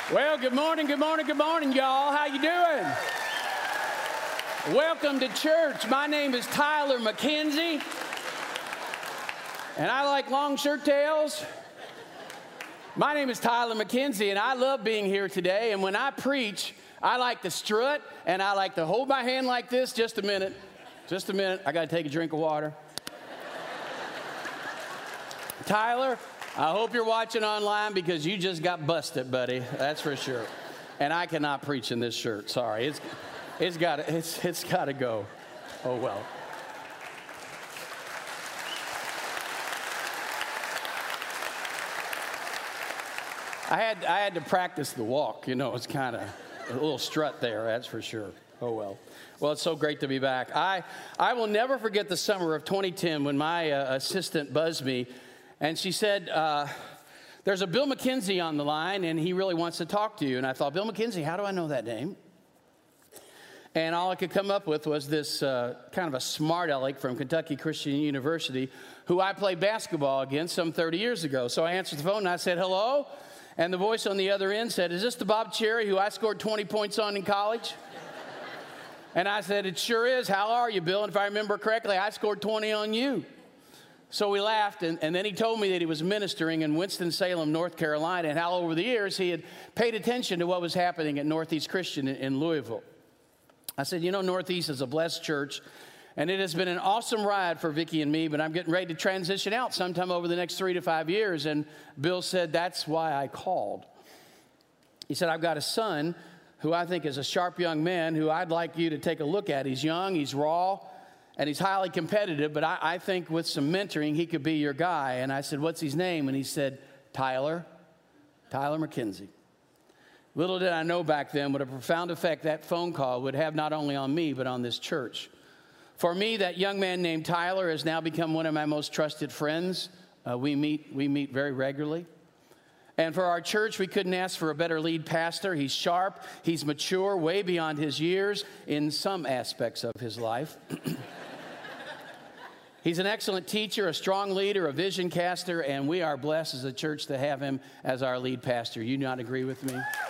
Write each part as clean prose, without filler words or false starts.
Well, good morning, y'all. How you doing? Welcome to church. My name is Tyler McKenzie, and I like long shirt tails. My name is Tyler McKenzie, and I love being here today. And when I preach, I like to strut, and I like to hold my hand like this. Just a minute. I got to take a drink of water. Tyler, I hope you're watching online because you just got busted, buddy. That's for sure. And I cannot preach in this shirt. Sorry. It's got to go. Oh, well. I had to practice the walk. You know, it's kind of a little strut there, that's for sure. Oh, well. Well, it's so great to be back. I will never forget the summer of 2010 when my assistant buzzed me, and she said, there's a Bill McKenzie on the line, and he really wants to talk to you. And I thought, Bill McKenzie, how do I know that name? And all I could come up with was this kind of a smart aleck from Kentucky Christian University who I played basketball against some 30 years ago. So I answered the phone, and I said, hello? And the voice on the other end said, is this the Bob Cherry who I scored 20 points on in college? And I said, it sure is. How are you, Bill? And if I remember correctly, I scored 20 on you. So we laughed, and then he told me that he was ministering in Winston-Salem, North Carolina, and how over the years he had paid attention to what was happening at Northeast Christian in Louisville. I said, you know, Northeast is a blessed church, and it has been an awesome ride for Vicki and me, but I'm getting ready to transition out sometime over the next 3 to 5 years. And Bill said, that's why I called. He said, I've got a son who I think is a sharp young man who I'd like you to take a look at. He's young, he's raw, and he's highly competitive, but I think with some mentoring, he could be your guy. And I said, what's his name? And he said, Tyler McKenzie. Little did I know back then what a profound effect that phone call would have not only on me, but on this church. For me, that young man named Tyler has now become one of my most trusted friends. We meet very regularly. And for our church, we couldn't ask for a better lead pastor. He's sharp, he's mature, way beyond his years in some aspects of his life. He's an excellent teacher, a strong leader, a vision caster, and we are blessed as a church to have him as our lead pastor. You not agree with me?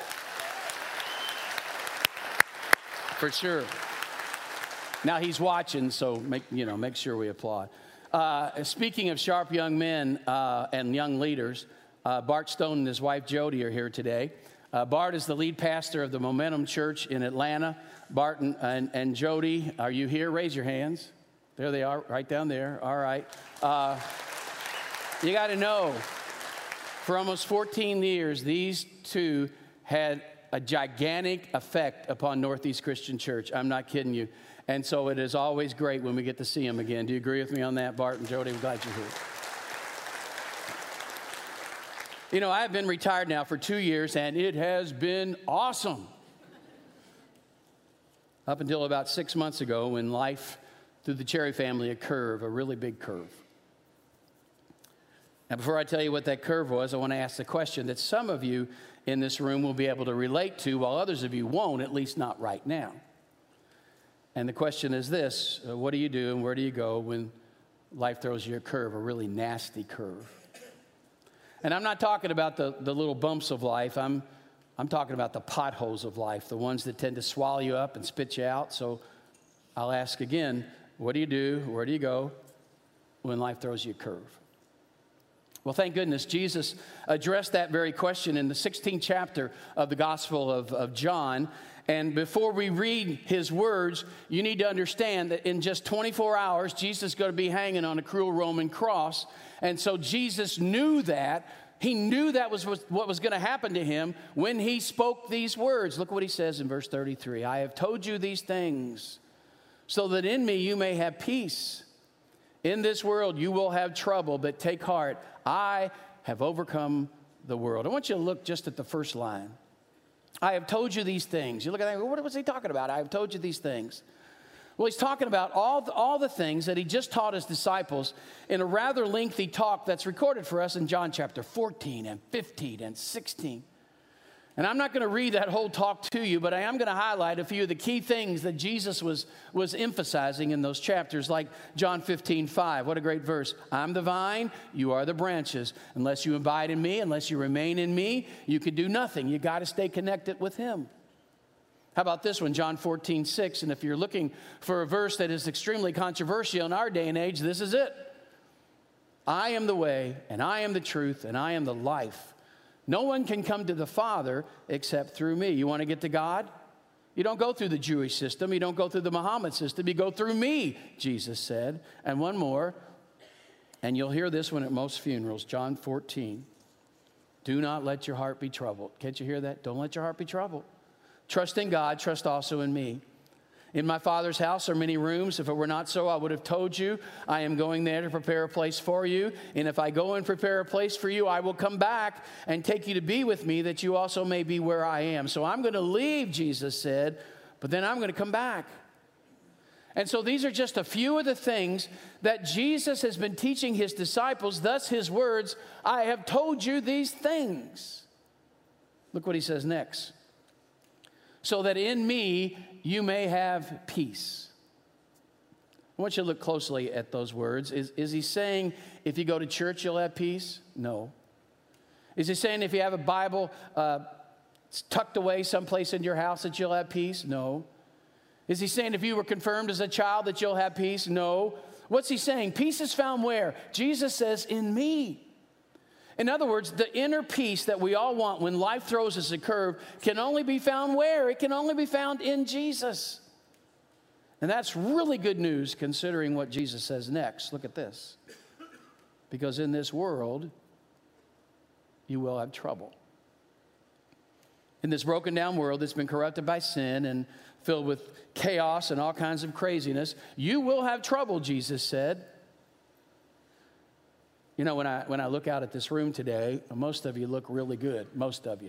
For sure. Now he's watching, so make sure we applaud. Speaking of sharp young men and young leaders, Bart Stone and his wife Jody are here today. Bart is the lead pastor of the Momentum Church in Atlanta. Bart and Jody, are you here? Raise your hands. There they are, right down there. All right. You got to know, for almost 14 years, these two had a gigantic effect upon Northeast Christian Church. I'm not kidding you. And so it is always great when we get to see them again. Do you agree with me on that, Bart and Jody? I'm glad you're here. You know, I've been retired now for 2 years, and it has been awesome. Up until about 6 months ago when life threw the Cherry family a curve, a really big curve. Now, before I tell you what that curve was, I want to ask the question that some of you in this room will be able to relate to, while others of you won't, at least not right now. And the question is this: what do you do and where do you go when life throws you a curve, a really nasty curve? And I'm not talking about the little bumps of life. I'm talking about the potholes of life, the ones that tend to swallow you up and spit you out. So I'll ask again, what do you do, where do you go when life throws you a curve? Well, thank goodness Jesus addressed that very question in the 16th chapter of the Gospel of John. And before we read his words, you need to understand that in just 24 hours, Jesus is going to be hanging on a cruel Roman cross. And so Jesus knew that. He knew that was what was going to happen to him when he spoke these words. Look what he says in verse 33. I have told you these things so that in me you may have peace. In this world you will have trouble, but take heart. I have overcome the world. I want you to look just at the first line. I have told you these things. You look at that, what was he talking about? I have told you these things. Well, he's talking about all the things that he just taught his disciples in a rather lengthy talk that's recorded for us in John chapter 14 and 15 and 16. And I'm not going to read that whole talk to you, but I am going to highlight a few of the key things that Jesus was emphasizing in those chapters, like John 15:5. What a great verse. I'm the vine, you are the branches. Unless you abide in me, unless you remain in me, you can do nothing. You got to stay connected with him. How about this one, John 14:6? And if you're looking for a verse that is extremely controversial in our day and age, this is it. I am the way, and I am the truth, and I am the life. No one can come to the Father except through me. You want to get to God? You don't go through the Jewish system. You don't go through the Muhammad system. You go through me, Jesus said. And one more, and you'll hear this one at most funerals, John 14. Do not let your heart be troubled. Can't you hear that? Don't let your heart be troubled. Trust in God. Trust also in me. In my Father's house are many rooms. If it were not so, I would have told you. I am going there to prepare a place for you. And if I go and prepare a place for you, I will come back and take you to be with me, that you also may be where I am. So I'm going to leave, Jesus said, but then I'm going to come back. And so these are just a few of the things that Jesus has been teaching his disciples. Thus his words, I have told you these things. Look what he says next. So that in me you may have peace. I want you to look closely at those words. Is he saying if you go to church you'll have peace? No. Is he saying if you have a Bible tucked away someplace in your house that you'll have peace? No. Is he saying if you were confirmed as a child that you'll have peace? No. What's he saying? Peace is found where? Jesus says, in me. In other words, the inner peace that we all want when life throws us a curve can only be found where? It can only be found in Jesus. And that's really good news considering what Jesus says next. Look at this. Because in this world, you will have trouble. In this broken down world that's been corrupted by sin and filled with chaos and all kinds of craziness, you will have trouble, Jesus said. You know, when I look out at this room today, most of you look really good. Most of you.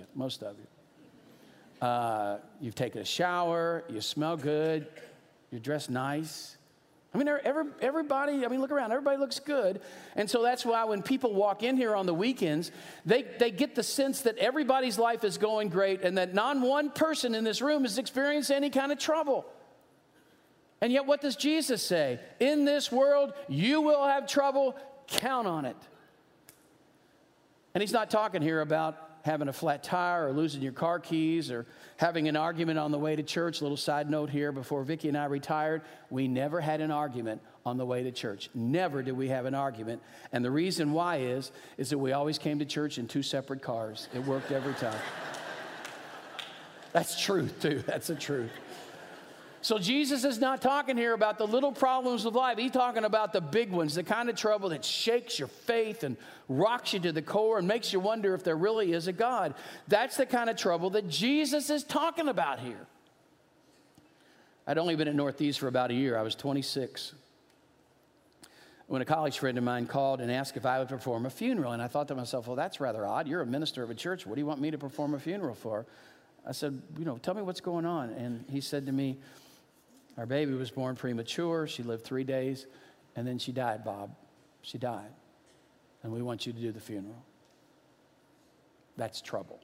You've taken a shower. You smell good. You're dressed nice. I mean, everybody, look around. Everybody looks good. And so that's why when people walk in here on the weekends, they get the sense that everybody's life is going great and that not one person in this room has experienced any kind of trouble. And yet what does Jesus say? In this world, you will have trouble. Count on it. And he's not talking here about having a flat tire or losing your car keys or having an argument on the way to church. Little side note here, before Vicki and I retired, we never had an argument on the way to church. Never did we have an argument. And the reason why is that we always came to church in two separate cars. It worked every time. That's truth, too. That's the truth. So Jesus is not talking here about the little problems of life. He's talking about the big ones, the kind of trouble that shakes your faith and rocks you to the core and makes you wonder if there really is a God. That's the kind of trouble that Jesus is talking about here. I'd only been at Northeast for about a year. I was 26 when a college friend of mine called and asked if I would perform a funeral. And I thought to myself, well, that's rather odd. You're a minister of a church. What do you want me to perform a funeral for? I said, tell me what's going on. And he said to me, our baby was born premature. She lived 3 days, and then she died, Bob. She died. And we want you to do the funeral. That's trouble.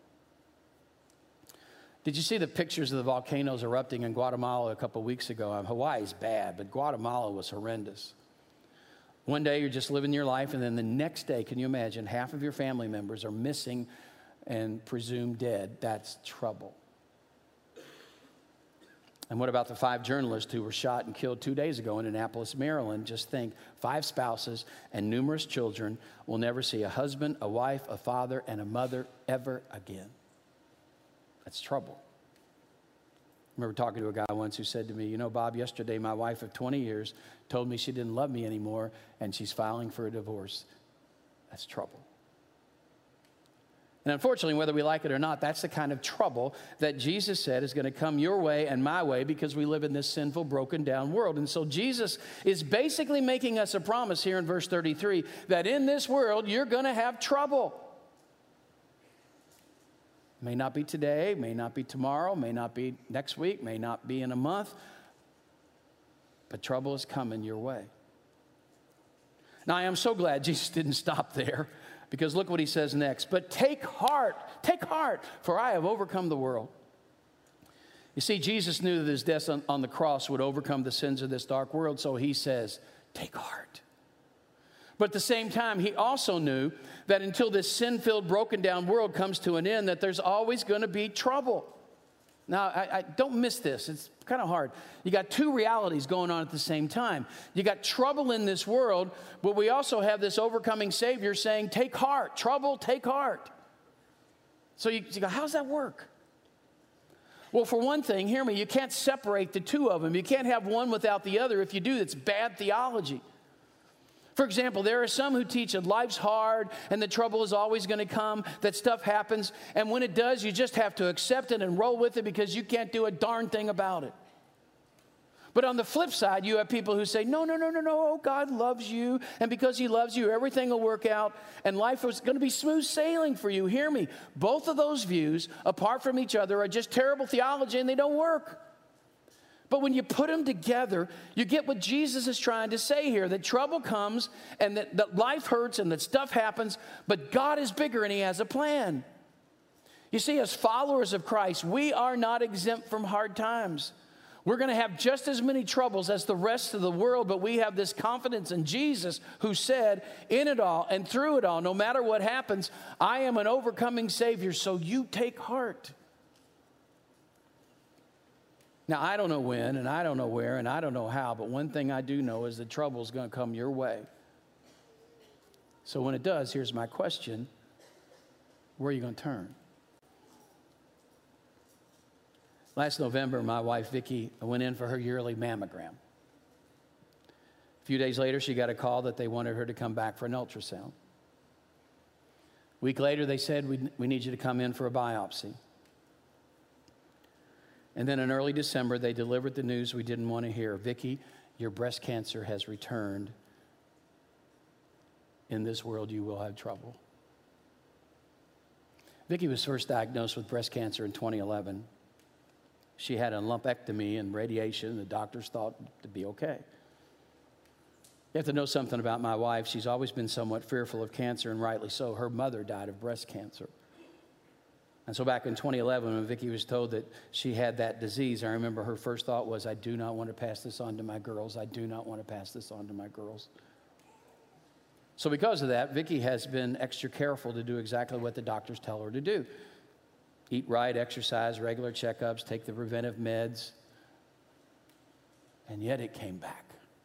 Did you see the pictures of the volcanoes erupting in Guatemala a couple weeks ago? Hawaii's bad, but Guatemala was horrendous. One day you're just living your life, and then the next day, can you imagine, half of your family members are missing and presumed dead. That's trouble. And what about the 5 journalists who were shot and killed 2 days ago in Annapolis, Maryland? Just think, 5 spouses and numerous children will never see a husband, a wife, a father, and a mother ever again. That's trouble. I remember talking to a guy once who said to me, Bob, yesterday my wife of 20 years told me she didn't love me anymore, and she's filing for a divorce. That's trouble. And unfortunately, whether we like it or not, that's the kind of trouble that Jesus said is going to come your way and my way because we live in this sinful, broken down world. And so Jesus is basically making us a promise here in verse 33 that in this world, you're going to have trouble. May not be today, may not be tomorrow, may not be next week, may not be in a month, but trouble is coming your way. Now, I am so glad Jesus didn't stop there. Because look what he says next. But take heart, for I have overcome the world. You see, Jesus knew that his death on the cross would overcome the sins of this dark world, so he says, take heart. But at the same time, he also knew that until this sin-filled, broken-down world comes to an end, that there's always going to be trouble. Now, I don't miss this. It's kind of hard. You got two realities going on at the same time. You got trouble in this world, but we also have this overcoming Savior saying, take heart. Trouble, take heart. So you go, how does that work? Well, for one thing, hear me, you can't separate the two of them. You can't have one without the other. If you do, it's bad theology. For example, there are some who teach that life's hard and the trouble is always going to come, that stuff happens, and when it does, you just have to accept it and roll with it because you can't do a darn thing about it. But on the flip side, you have people who say, no, oh, God loves you, and because he loves you, everything will work out, and life is going to be smooth sailing for you. Hear me. Both of those views, apart from each other, are just terrible theology, and they don't work. But when you put them together, you get what Jesus is trying to say here, that trouble comes, and that life hurts, and that stuff happens, but God is bigger, and he has a plan. You see, as followers of Christ, we are not exempt from hard times. We're going to have just as many troubles as the rest of the world, but we have this confidence in Jesus who said, in it all and through it all, no matter what happens, I am an overcoming Savior, so you take heart. Now, I don't know when, and I don't know where, and I don't know how, but one thing I do know is the trouble is going to come your way. So when it does, here's my question. Where are you going to turn? Last November, my wife, Vicki, went in for her yearly mammogram. A few days later, she got a call that they wanted her to come back for an ultrasound. A week later, they said, we need you to come in for a biopsy. And then in early December, they delivered the news we didn't want to hear. Vicki, your breast cancer has returned. In this world, you will have trouble. Vicki was first diagnosed with breast cancer in 2011. She had a lumpectomy and radiation. The doctors thought to be okay. You have to know something about my wife. She's always been somewhat fearful of cancer, and rightly so. Her mother died of breast cancer. And so back in 2011, when Vicki was told that she had that disease, I remember her first thought was, I do not want to pass this on to my girls. I do not want to pass this on to my girls. So because of that, Vicki has been extra careful to do exactly what the doctors tell her to do. Eat right, exercise, regular checkups, take the preventive meds. And yet it came back.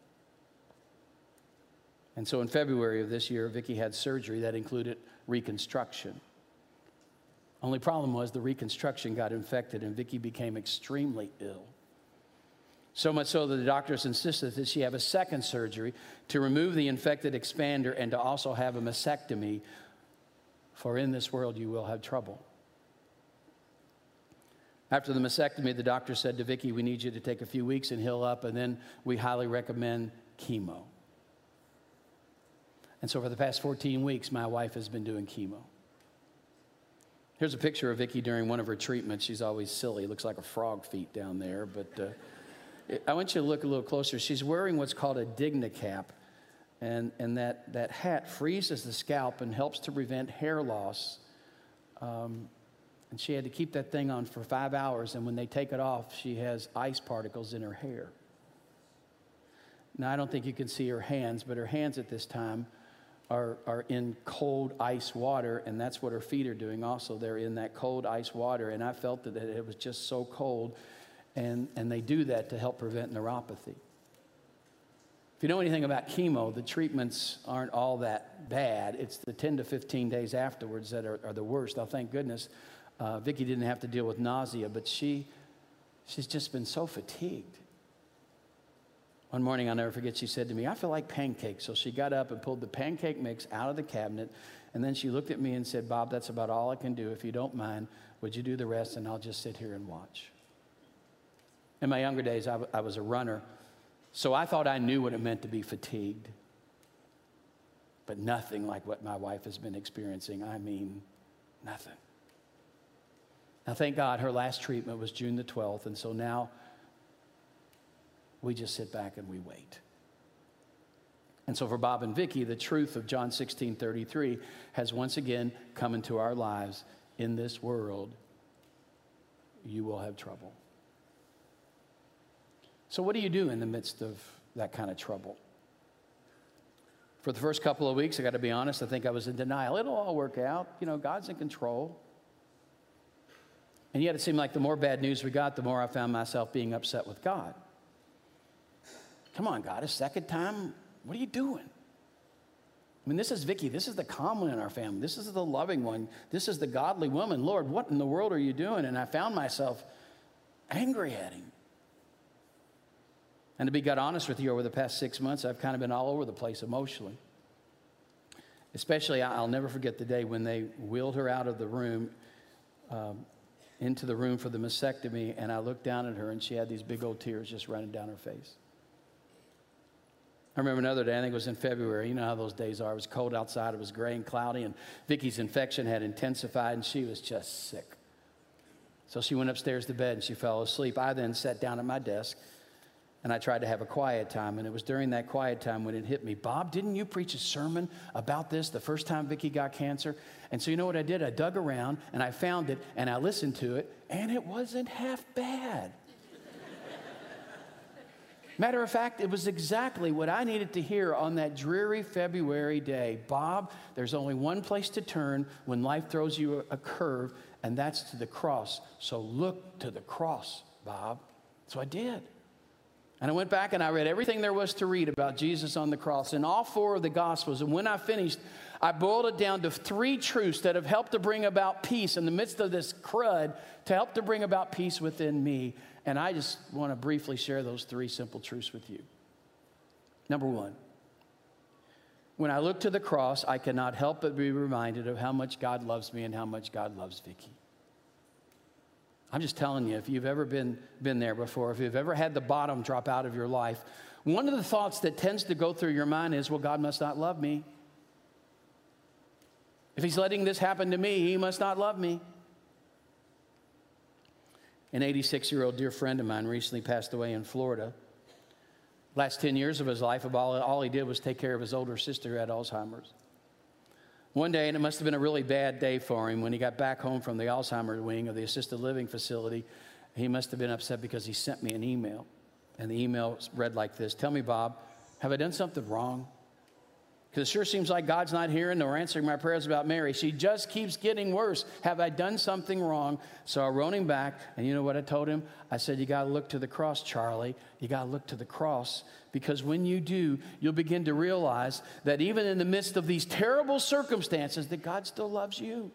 And so in February of this year, Vicki had surgery that included reconstruction. Only problem was the reconstruction got infected and Vicki became extremely ill. So much so that the doctors insisted that she have a second surgery to remove the infected expander and to also have a mastectomy, for in this world you will have trouble. After the mastectomy, the doctor said to Vicki, we need you to take a few weeks and heal up, and then we highly recommend chemo. And so for the past 14 weeks, my wife has been doing chemo. Here's a picture of Vicki during one of her treatments. She's always silly. It looks like a frog feet down there. But I want you to look a little closer. She's wearing what's called a DignaCap. And that hat freezes the scalp and helps to prevent hair loss. And she had to keep that thing on for 5 hours. And when they take it off, she has ice particles in her hair. Now, I don't think you can see her hands, but her hands at this time are in cold ice water, and that's what her feet are doing also. They're in that cold ice water, and I felt that it was just so cold, and they do that to help prevent neuropathy. If you know anything about chemo, the treatments aren't all that bad. It's the 10 to 15 days afterwards that are the worst. Oh, thank goodness. Vicki didn't have to deal with nausea, but she's just been so fatigued. One morning, I'll never forget, she said to me, I feel like pancakes. So she got up and pulled the pancake mix out of the cabinet, and then she looked at me and said, Bob, that's about all I can do. If you don't mind, would you do the rest, and I'll just sit here and watch. In my younger days, I was a runner, so I thought I knew what it meant to be fatigued, but nothing like what my wife has been experiencing. I mean, nothing. Now, thank God, her last treatment was June the 12th, and so now we just sit back and we wait. And so for Bob and Vicki, the truth of John 16:33 has once again come into our lives. In this world, you will have trouble. So what do you do in the midst of that kind of trouble? For the first couple of weeks, I got to be honest, I think I was in denial. It'll all work out. You know, God's in control. And yet it seemed like the more bad news we got, the more I found myself being upset with God. Come on, God, a second time? What are you doing? I mean, this is Vicki. This is the calm one in our family. This is the loving one. This is the godly woman. Lord, what in the world are you doing? And I found myself angry at him. And to be God honest with you, over the past 6 months, I've kind of been all over the place emotionally. Especially, I'll never forget the day when they wheeled her out of the room, into the room for the mastectomy, and I looked down at her, and she had these big old tears just running down her face. I remember another day, I think it was in February. You know how those days are. It was cold outside. It was gray and cloudy, and Vicki's infection had intensified, and she was just sick. So she went upstairs to bed, and she fell asleep. I then sat down at my desk, and I tried to have a quiet time, and it was during that quiet time when it hit me. Bob, didn't you preach a sermon about this the first time Vicki got cancer? And so you know what I did? I dug around, and I found it, and I listened to it, and it wasn't half bad. Matter of fact, it was exactly what I needed to hear on that dreary February day. Bob, there's only one place to turn when life throws you a curve, and that's to the cross. So look to the cross, Bob. So I did. And I went back and I read everything there was to read about Jesus on the cross in all 4 of the Gospels. And when I finished, I boiled it down to 3 truths that have helped to bring about peace in the midst of this crud, to help to bring about peace within me. And I just want to briefly share those 3 simple truths with you. Number 1, when I look to the cross, I cannot help but be reminded of how much God loves me and how much God loves Vicki. I'm just telling you, if you've ever been there before, if you've ever had the bottom drop out of your life, one of the thoughts that tends to go through your mind is, well, God must not love me. If he's letting this happen to me, he must not love me. An 86-year-old dear friend of mine recently passed away in Florida. Last 10 years of his life, all he did was take care of his older sister who had Alzheimer's. One day, and it must have been a really bad day for him, when he got back home from the Alzheimer's wing of the assisted living facility, he must have been upset because he sent me an email. And the email read like this: tell me, Bob, have I done something wrong? Because it sure seems like God's not hearing nor answering my prayers about Mary. She just keeps getting worse. Have I done something wrong? So I wrote him back, and you know what I told him? I said, you got to look to the cross, Charlie. You got to look to the cross, because when you do, you'll begin to realize that even in the midst of these terrible circumstances, that God still loves you.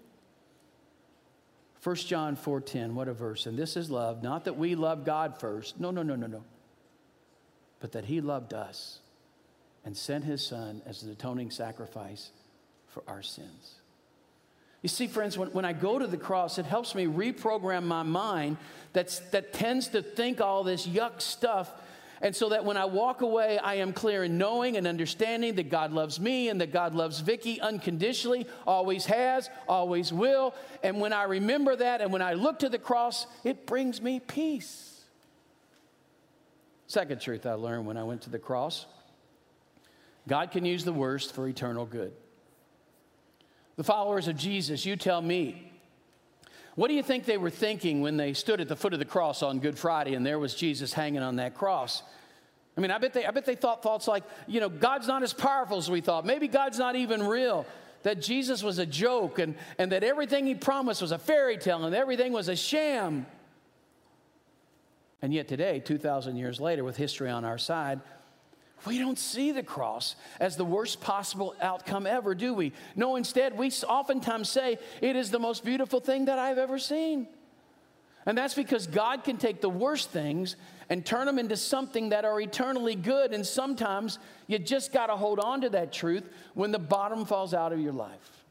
1 John 4:10, what a verse. And this is love, not that we love God first. No. But that he loved us and sent his son as an atoning sacrifice for our sins. You see, friends, when I go to the cross, it helps me reprogram my mind that tends to think all this yuck stuff. And so that when I walk away, I am clear in knowing and understanding that God loves me and that God loves Vicki unconditionally, always has, always will. And when I remember that and when I look to the cross, it brings me peace. Second truth I learned when I went to the cross: God can use the worst for eternal good. The followers of Jesus, you tell me, what do you think they were thinking when they stood at the foot of the cross on Good Friday and there was Jesus hanging on that cross? I mean, I bet they thought thoughts like, God's not as powerful as we thought. Maybe God's not even real. That Jesus was a joke and that everything he promised was a fairy tale and everything was a sham. And yet today, 2,000 years later, with history on our side, we don't see the cross as the worst possible outcome ever, do we? No, instead, we oftentimes say it is the most beautiful thing that I've ever seen. And that's because God can take the worst things and turn them into something that are eternally good. And sometimes you just got to hold on to that truth when the bottom falls out of your life.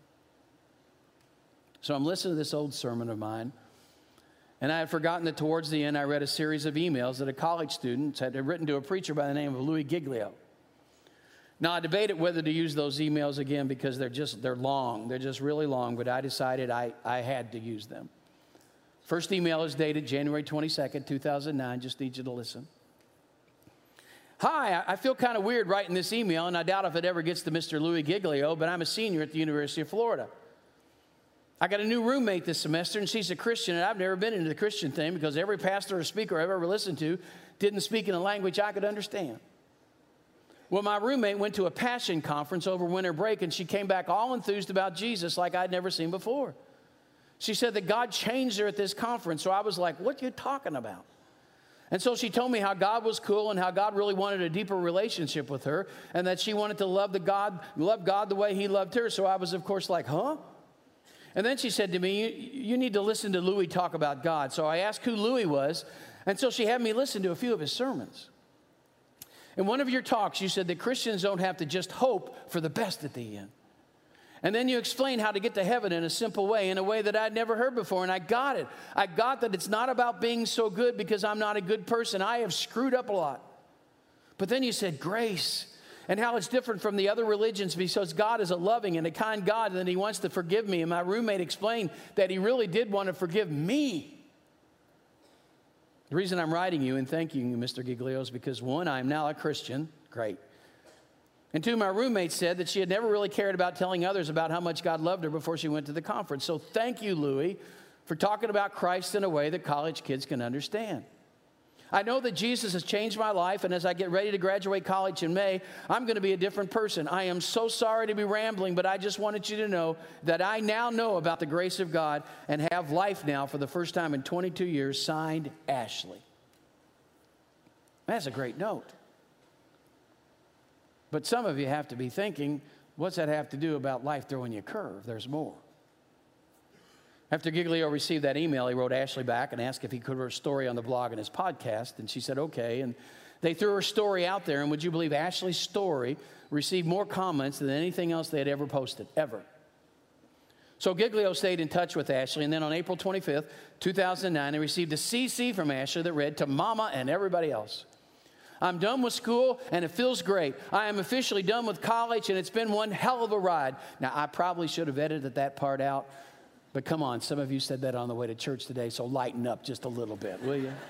So I'm listening to this old sermon of mine, and I had forgotten that towards the end, I read a series of emails that a college student had written to a preacher by the name of Louis Giglio. Now, I debated whether to use those emails again because they're long. They're just really long, but I decided I had to use them. First email is dated January 22nd, 2009. Just need you to listen. Hi, I feel kind of weird writing this email, and I doubt if it ever gets to Mr. Louis Giglio, but I'm a senior at the University of Florida. I got a new roommate this semester, and she's a Christian, and I've never been into the Christian thing because every pastor or speaker I've ever listened to didn't speak in a language I could understand. Well, my roommate went to a Passion conference over winter break, and she came back all enthused about Jesus like I'd never seen before. She said that God changed her at this conference, so I was like, what are you talking about? And so she told me how God was cool and how God really wanted a deeper relationship with her and that she wanted to love God the way he loved her. So I was, of course, like, huh? And then she said to me, you need to listen to Louis talk about God. So I asked who Louis was, and so she had me listen to a few of his sermons. In one of your talks, you said that Christians don't have to just hope for the best at the end. And then you explained how to get to heaven in a simple way, in a way that I'd never heard before, and I got it. I got that it's not about being so good because I'm not a good person. I have screwed up a lot. But then you said grace, and how it's different from the other religions because God is a loving and a kind God, and that he wants to forgive me. And my roommate explained that he really did want to forgive me. The reason I'm writing you and thanking you, Mr. Giglio, is because, one, I'm now a Christian. Great. And two, my roommate said that she had never really cared about telling others about how much God loved her before she went to the conference. So thank you, Louis, for talking about Christ in a way that college kids can understand. I know that Jesus has changed my life, and as I get ready to graduate college in May, I'm going to be a different person. I am so sorry to be rambling, but I just wanted you to know that I now know about the grace of God and have life now for the first time in 22 years, signed Ashley. That's a great note. But some of you have to be thinking, what's that have to do about life throwing you a curve? There's more. After Giglio received that email, he wrote Ashley back and asked if he could write a story on the blog and his podcast, and she said, okay. And they threw her story out there, and would you believe Ashley's story received more comments than anything else they had ever posted, ever. So Giglio stayed in touch with Ashley, and then on April 25th, 2009, they received a CC from Ashley that read, to Mama and everybody else. I'm done with school, and it feels great. I am officially done with college, and it's been one hell of a ride. Now, I probably should have edited that part out, but come on, some of you said that on the way to church today, so lighten up just a little bit, will you?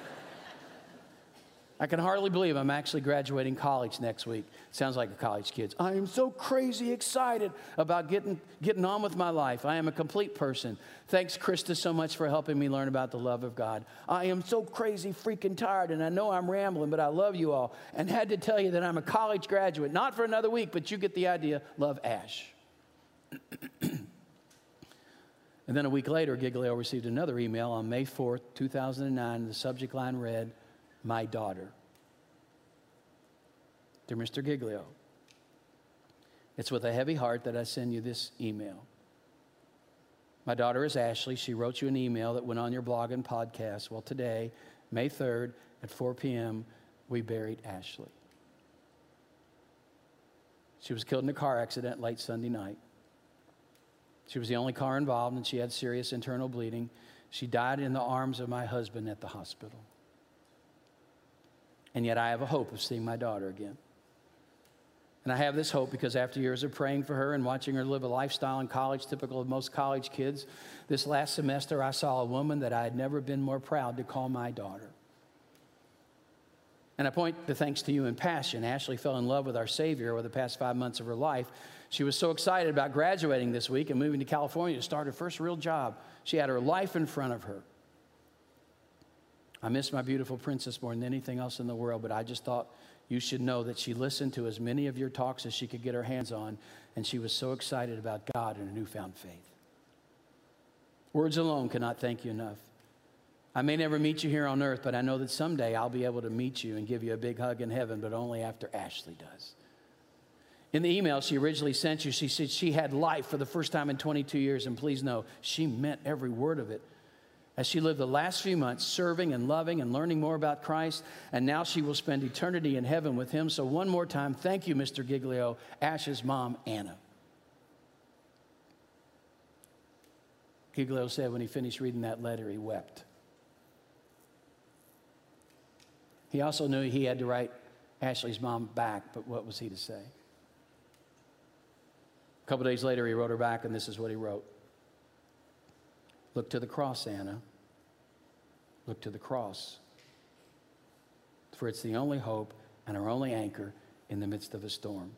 I can hardly believe I'm actually graduating college next week. Sounds like a college kid. I am so crazy excited about getting on with my life. I am a complete person. Thanks, Krista, so much for helping me learn about the love of God. I am so crazy freaking tired, and I know I'm rambling, but I love you all. And had to tell you that I'm a college graduate. Not for another week, but you get the idea. Love, Ash. And then a week later, Giglio received another email on May 4th, 2009. The subject line read, my daughter. Dear Mr. Giglio, it's with a heavy heart that I send you this email. My daughter is Ashley. She wrote you an email that went on your blog and podcast. Well, today, May 3rd at 4 p.m., we buried Ashley. She was killed in a car accident late Sunday night. She was the only car involved, and she had serious internal bleeding. She died in the arms of my husband at the hospital. And yet I have a hope of seeing my daughter again. And I have this hope because after years of praying for her and watching her live a lifestyle in college typical of most college kids, this last semester I saw a woman that I had never been more proud to call my daughter. And I point the thanks to you in passion. Ashley fell in love with our Savior over the past 5 months of her life. She was so excited about graduating this week and moving to California to start her first real job. She had her life in front of her. I miss my beautiful princess more than anything else in the world, but I just thought you should know that she listened to as many of your talks as she could get her hands on, and she was so excited about God and her newfound faith. Words alone cannot thank you enough. I may never meet you here on earth, but I know that someday I'll be able to meet you and give you a big hug in heaven, but only after Ashley does. In the email she originally sent you, she said she had life for the first time in 22 years, and please know, she meant every word of it. As she lived the last few months serving and loving and learning more about Christ, and now she will spend eternity in heaven with him. So one more time, thank you, Mr. Giglio, Ash's mom, Anna. Giglio said when he finished reading that letter, he wept. He also knew he had to write Ashley's mom back, but what was he to say? A couple days later, he wrote her back, and this is what he wrote. Look to the cross, Anna. Look to the cross. For it's the only hope and our only anchor in the midst of a storm.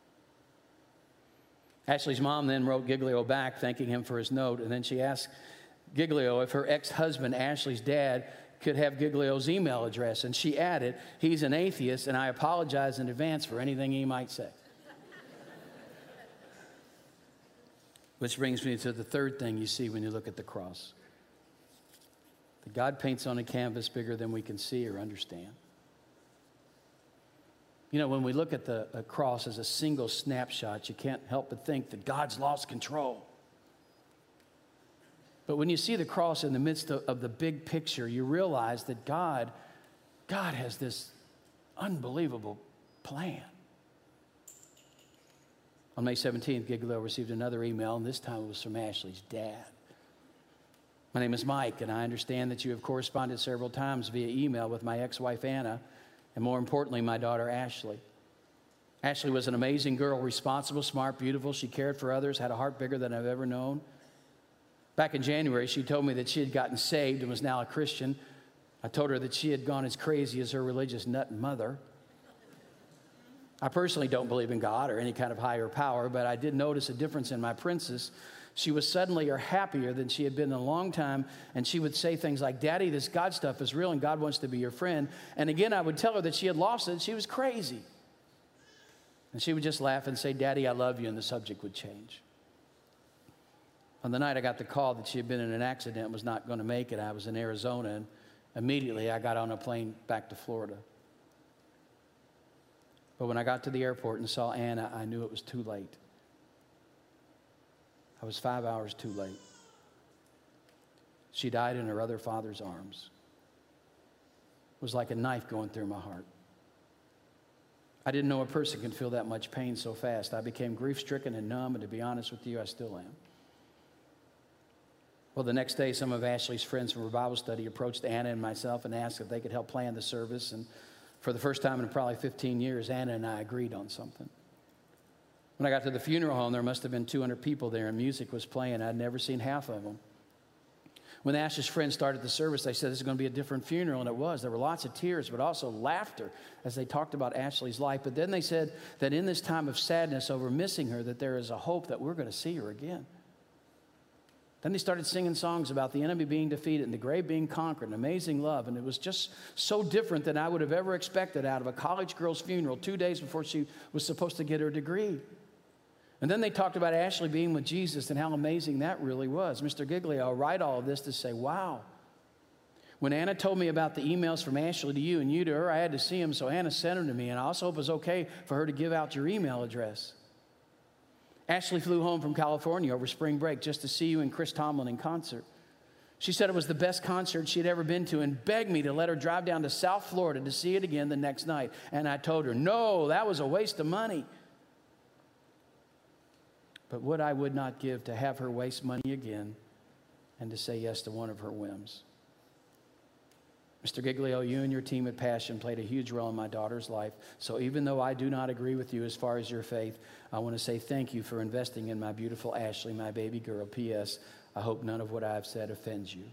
Ashley's mom then wrote Giglio back, thanking him for his note, and then she asked Giglio if her ex-husband, Ashley's dad, could have Giglio's email address, and she added, "He's an atheist, and I apologize in advance for anything he might say." Which brings me to the third thing you see when you look at the cross. That God paints on a canvas bigger than we can see or understand. You know, when we look at the cross as a single snapshot, you can't help but think that God's lost control. But when you see the cross in the midst of the big picture, you realize that God has this unbelievable plan. On May 17th, Giglio received another email, and this time it was from Ashley's dad. "My name is Mike, and I understand that you have corresponded several times via email with my ex-wife, Anna, and more importantly, my daughter, Ashley. Ashley was an amazing girl, responsible, smart, beautiful. She cared for others, had a heart bigger than I've ever known. Back in January, she told me that she had gotten saved and was now a Christian. I told her that she had gone as crazy as her religious nut mother. I personally don't believe in God or any kind of higher power, but I did notice a difference in my princess. She was suddenly happier than she had been in a long time, and she would say things like, 'Daddy, this God stuff is real, and God wants to be your friend.' And again, I would tell her that she had lost it, and she was crazy. And she would just laugh and say, 'Daddy, I love you,' and the subject would change. On the night I got the call that she had been in an accident and was not going to make it, I was in Arizona, and immediately I got on a plane back to Florida. But when I got to the airport and saw Anna, I knew it was too late. I was 5 hours too late. She died in her other father's arms. It was like a knife going through my heart. I didn't know a person can feel that much pain so fast. I became grief-stricken and numb, and to be honest with you, I still am. Well, the next day, some of Ashley's friends from her Bible study approached Anna and myself and asked if they could help plan the service. And for the first time in probably 15 years, Anna and I agreed on something. When I got to the funeral home, there must have been 200 people there, and music was playing. I'd never seen half of them. When Ashley's friends started the service, they said this is going to be a different funeral, and it was. There were lots of tears, but also laughter as they talked about Ashley's life. But then they said that in this time of sadness over missing her, that there is a hope that we're going to see her again. Then they started singing songs about the enemy being defeated and the grave being conquered and amazing love. And it was just so different than I would have ever expected out of a college girl's funeral 2 days before she was supposed to get her degree. And then they talked about Ashley being with Jesus and how amazing that really was. Mr. Giglio, I'll write all of this to say, wow. When Anna told me about the emails from Ashley to you and you to her, I had to see them, so Anna sent them to me. And I also hope it was okay for her to give out your email address. Ashley flew home from California over spring break just to see you and Chris Tomlin in concert. She said it was the best concert she'd ever been to and begged me to let her drive down to South Florida to see it again the next night. And I told her, no, that was a waste of money. But what I would not give to have her waste money again and to say yes to one of her whims. Mr. Giglio, you and your team at Passion played a huge role in my daughter's life. So even though I do not agree with you as far as your faith, I want to say thank you for investing in my beautiful Ashley, my baby girl. P.S. I hope none of what I've said offends you.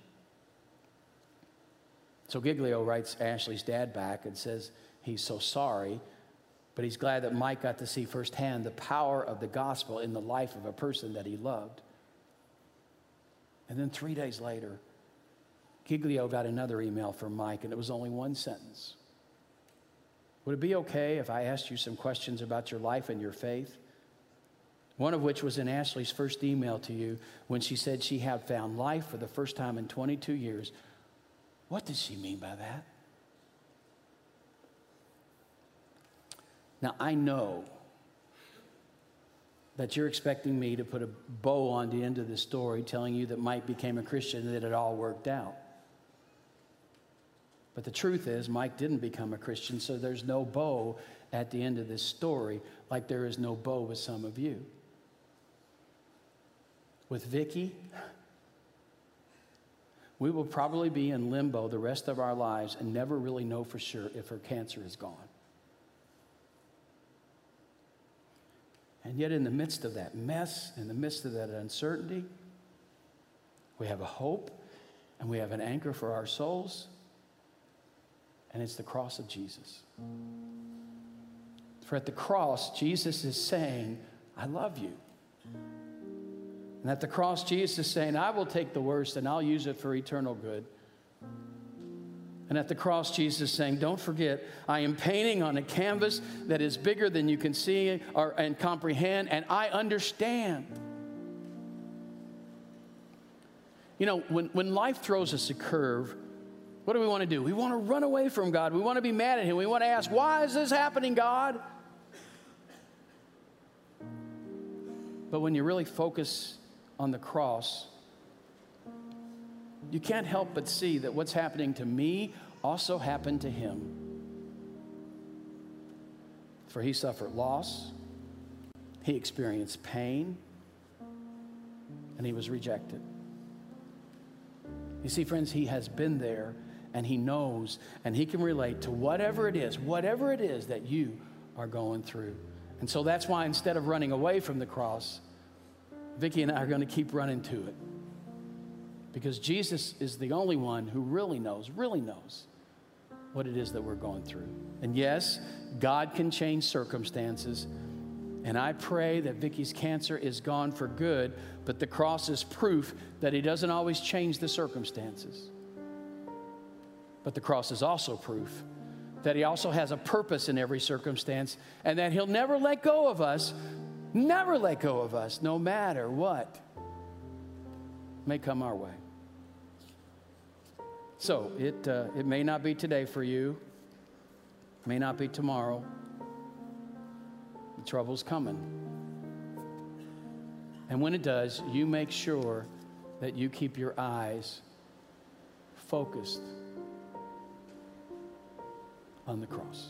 So Giglio writes Ashley's dad back and says he's so sorry, but he's glad that Mike got to see firsthand the power of the gospel in the life of a person that he loved. And then 3 days later, Giglio got another email from Mike, and it was only one sentence. Would it be okay if I asked you some questions about your life and your faith? One of which was in Ashley's first email to you when she said she had found life for the first time in 22 years. What did she mean by that? Now, I know that you're expecting me to put a bow on the end of the story telling you that Mike became a Christian and that it all worked out. But the truth is, Mike didn't become a Christian, so there's no bow at the end of this story, like there is no bow with some of you. With Vicky, we will probably be in limbo the rest of our lives and never really know for sure if her cancer is gone. And yet in the midst of that mess, in the midst of that uncertainty, we have a hope and we have an anchor for our souls. and it's the cross of Jesus. For at the cross, Jesus is saying, I love you. And at the cross, Jesus is saying, I will take the worst and I'll use it for eternal good. And at the cross, Jesus is saying, don't forget, I am painting on a canvas that is bigger than you can see and comprehend, and I understand. You know, when life throws us a curve, what do we want to do? We want to run away from God. We want to be mad at Him. We want to ask, why is this happening, God? But when you really focus on the cross, you can't help but see that what's happening to me also happened to Him. For He suffered loss, He experienced pain, and He was rejected. You see, friends, He has been there, and He knows, and He can relate to whatever it is that you are going through. And so that's why instead of running away from the cross, Vicki and I are going to keep running to it. Because Jesus is the only one who really knows what it is that we're going through. And yes, God can change circumstances. And I pray that Vicki's cancer is gone for good, but the cross is proof that He doesn't always change the circumstances. But the cross is also proof that He also has a purpose in every circumstance, and that He'll never let go of us, no matter what may come our way. So it may not be today for you, may not be tomorrow. The trouble's coming. And when it does, you make sure that you keep your eyes focused on the cross.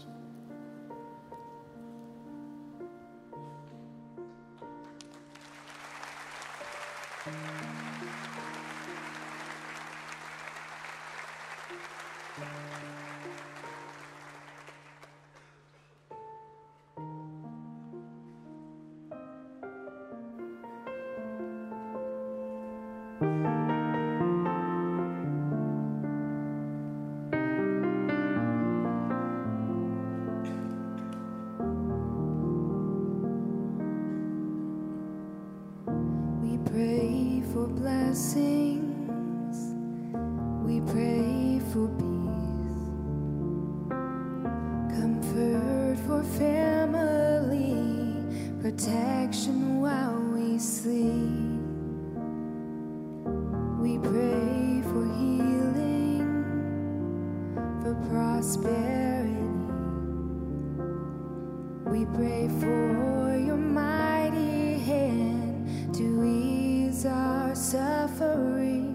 We pray for blessings. We pray for peace. Comfort for family. Protection while we sleep. We pray for healing. For prosperity. We pray for your mighty hand to ease our suffering.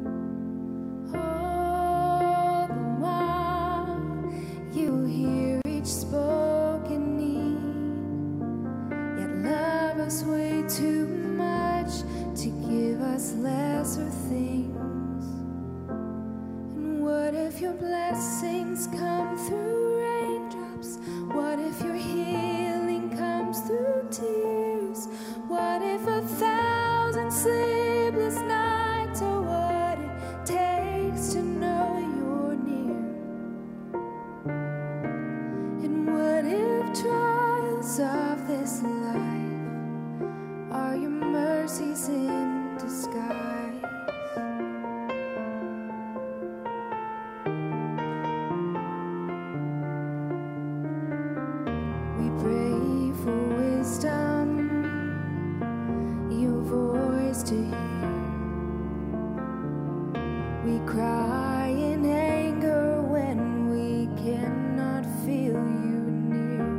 All the while you hear each spoken need, yet love us way too much to give us lesser things. And what if your blessings come through raindrops? What if your healing comes through tears? What if 1,000 sleepless nights are what it takes to know you're near? And what if trials of this life are your mercies in disguise? We pray for wisdom, your voice to hear. We cry in anger when we cannot feel you near.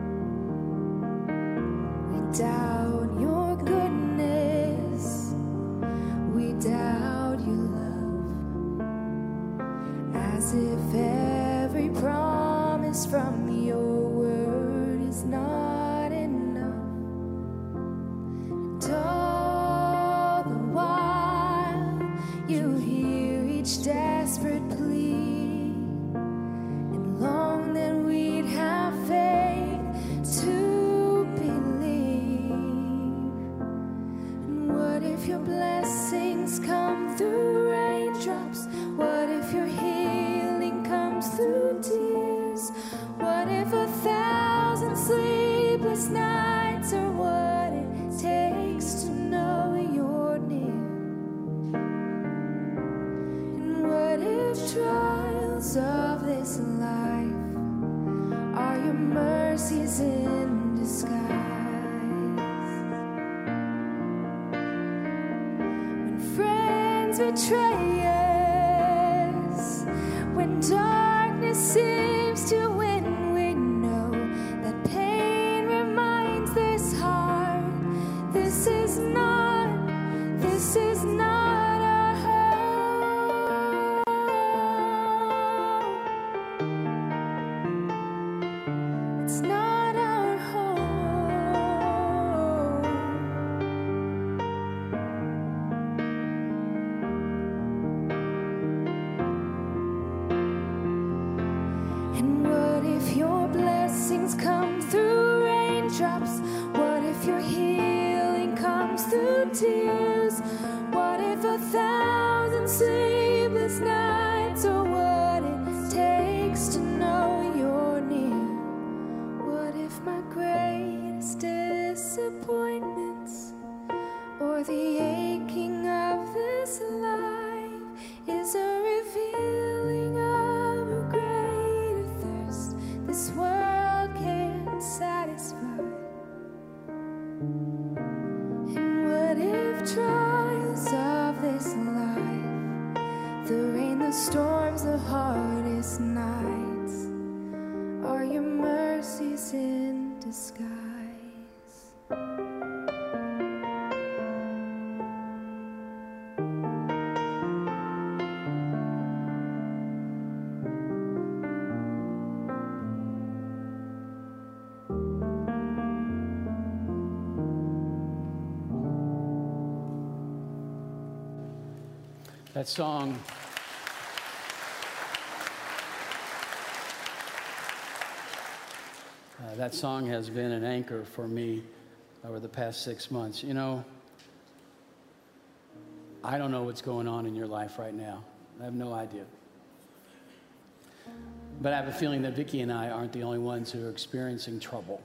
We doubt your goodness, we doubt your love, as if every promise from your word is not enough. And all the while you hear each desperate plea, and long that we'd have faith to believe. And what if your blessings come through raindrops? What if your healing comes through tears? tears? What if 1,000 sleepless nights are what it takes to know you're near? And what if trials of this life are your mercies in disguise? Betray us when darkness seems to win. We know that pain reminds this heart this is not our home. It's not our home. Your blessings come through raindrops. What if your healing comes through tears? What if 1,000 sleepless nights are what it takes to know you're near? What if my greatest disappointments or the aching of this life is a revealing of a greater thirst this world can't satisfy? And what if trials of this life, the rain, the storms, the hardest nights, are your mercies in disguise? That song, that song has been an anchor for me over the past 6 months. You know, I don't know what's going on in your life right now. I have no idea. But I have a feeling that Vicki and I aren't the only ones who are experiencing trouble.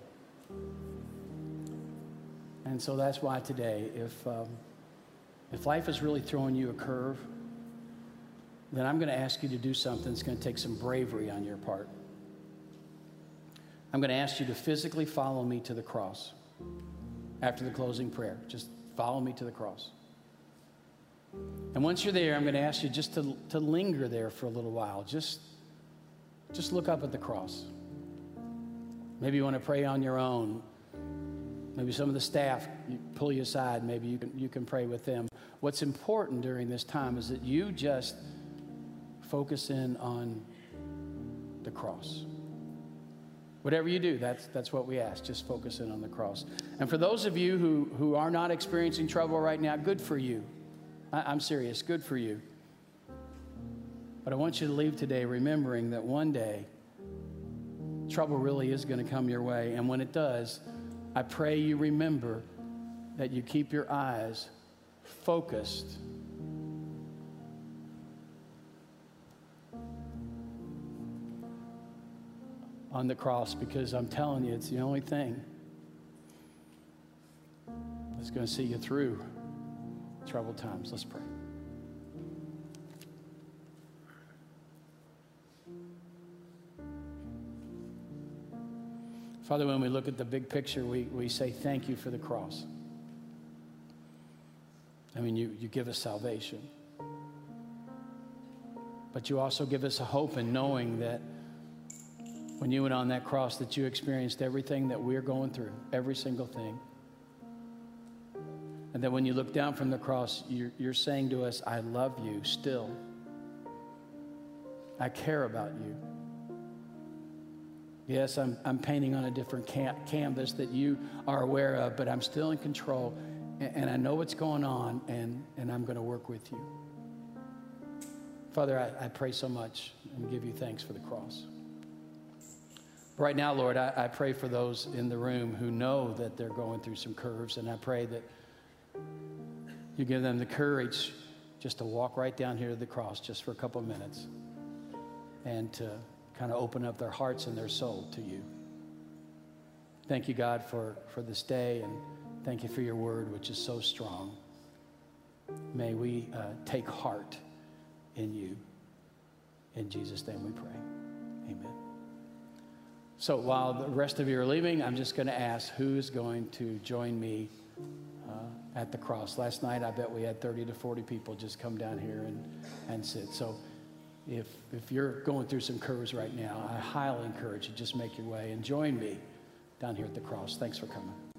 And so that's why today, if life is really throwing you a curve, then I'm going to ask you to do something that's going to take some bravery on your part. I'm going to ask you to physically follow me to the cross after the closing prayer. Just follow me to the cross. And once you're there, I'm going to ask you just to linger there for a little while. Just look up at the cross. Maybe you want to pray on your own. Maybe some of the staff pull you aside. Maybe you can pray with them. What's important during this time is that you just focus in on the cross. Whatever you do, that's what we ask. Just focus in on the cross. And for those of you who are not experiencing trouble right now, good for you. I'm serious, good for you. But I want you to leave today remembering that one day, trouble really is going to come your way. And when it does, I pray you remember that you keep your eyes focused on the cross, because I'm telling you, it's the only thing that's going to see you through troubled times. Let's pray. Father, when we look at the big picture, we say thank you for the cross. I mean, you give us salvation. But you also give us a hope in knowing that when you went on that cross, that you experienced everything that we're going through, every single thing. And that when you look down from the cross, you're saying to us, I love you still. I care about you. Yes, I'm painting on a different canvas that you are aware of, but I'm still in control, and I know what's going on, and I'm going to work with you. Father, I pray so much and give you thanks for the cross. Right now, Lord, I pray for those in the room who know that they're going through some curves, and I pray that you give them the courage just to walk right down here to the cross just for a couple of minutes and to kind of open up their hearts and their soul to you. Thank you, God, for this day, and thank you for your word, which is so strong. May we take heart in you. In Jesus' name we pray. Amen. So while the rest of you are leaving, I'm just going to ask who's going to join me at the cross. Last night, I bet we had 30 to 40 people just come down here and sit. So if you're going through some curves right now, I highly encourage you, just make your way and join me down here at the cross. Thanks for coming.